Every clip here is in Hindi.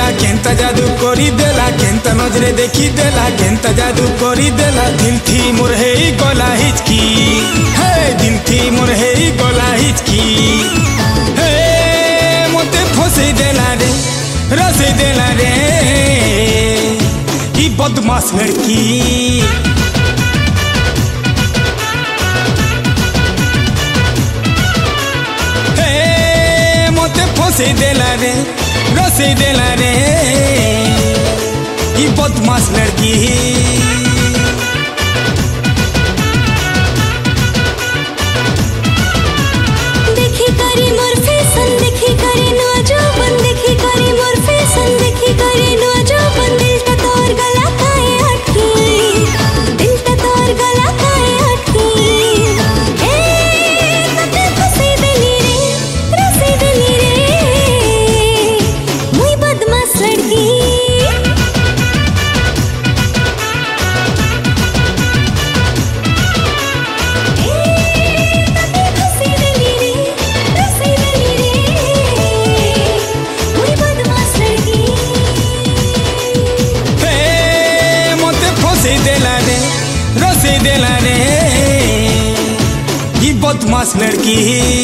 देला केंता जादू करी देला केंता नजरे देखी देला केंता जादू करी देला दिल थी मोर हे गला हिचकी हे दिल थी मोर हे गला हिचकी हे मोते फसे देला रे रसे देला रे ई बदमाश लड़की फसे देला रे रसे देला रे ये बदमाश लड़की देखी करी मोर फैशन देखी करी नौजवान देखी करी मोर फैशन देखी करी नौजवान दिल तो तोर गला काहे अटकी दिल तो तोर गला काहे अटकी ए तते फसे देली रे रसे देली रे रसे देला रे ये बदमाश लड़की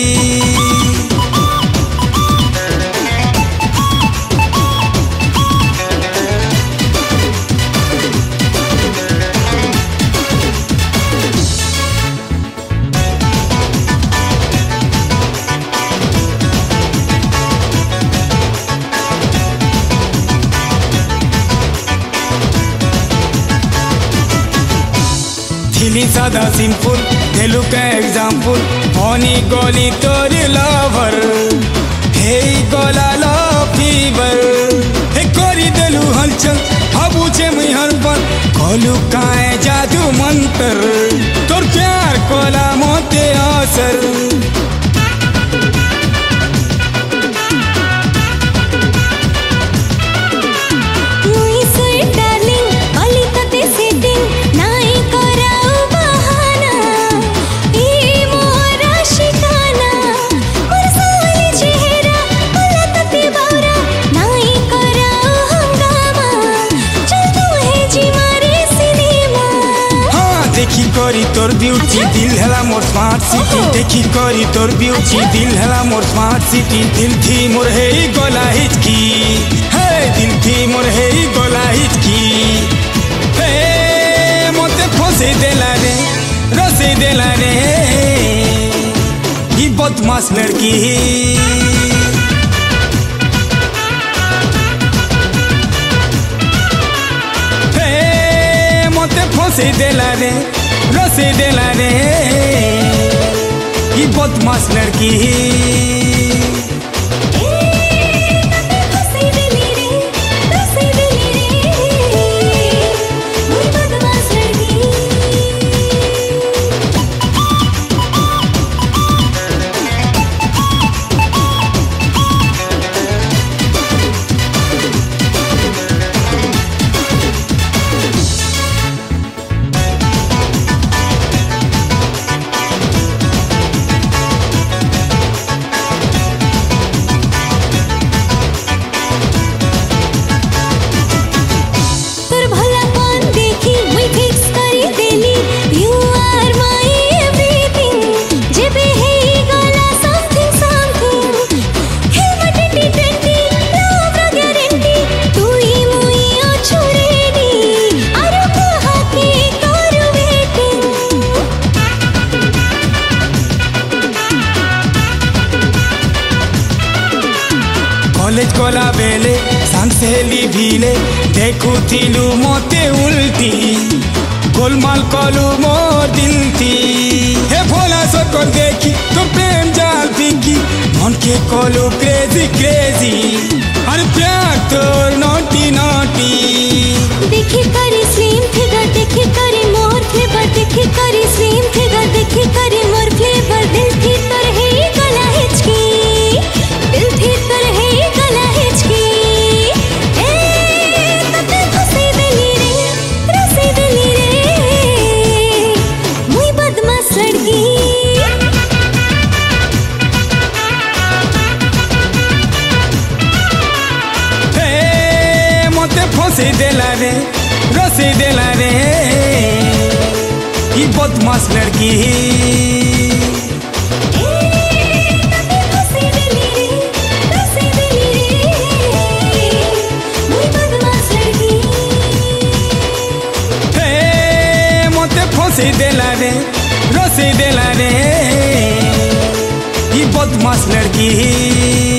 दिली सादा सिंपल दिलू का एग्जाम्पल होनी गोली तोर लवर हे गोला लो फीवर हे कोरी दिलू हलचल हबूचे मैं हर पर कोलू काए जादू मंत्र तोर प्यार कोला मोते असर देखी करी तोर ब्यूटी दिल हला मोर स्मार्ट सिटी देखी करी तोर ब्यूटी दिल हला मोर स्मार्ट सिटी दिल थी मोर हे गला हिचकी हे दिल थी मोर हे गला हिचकी हे मोते फसे देला रे रसे देला रे ये बदमाश लड़की फसे देला रे रसे देला रे ये बदमाश लड़की कॉलेज कोला बेले सांसेली भीले देखू थिलू मोते उल्टी गोलमाल कलू मोर दिल थी हे भोला सकल देखी तो प्रेम जाल फीकी मन के कलू क्रेजी क्रेजी अरे प्यार तोर नोटी नोटी देखी करी स्लिम फिगर देखी करी मोर फ्लेवर देखी करी स्लिम फिगर देखी करी मोर फ्लेवर दिल थी तर है गला हिचकी दिल थी तर है गला हिचकी ए तते फसे देली रे रसे देली रे मुई बदमाश लड़की हे फंसे देला रे रसे देला रे ये बदमाश लड़की फंसे देला रे रसे देला रे ये बदमाश लड़की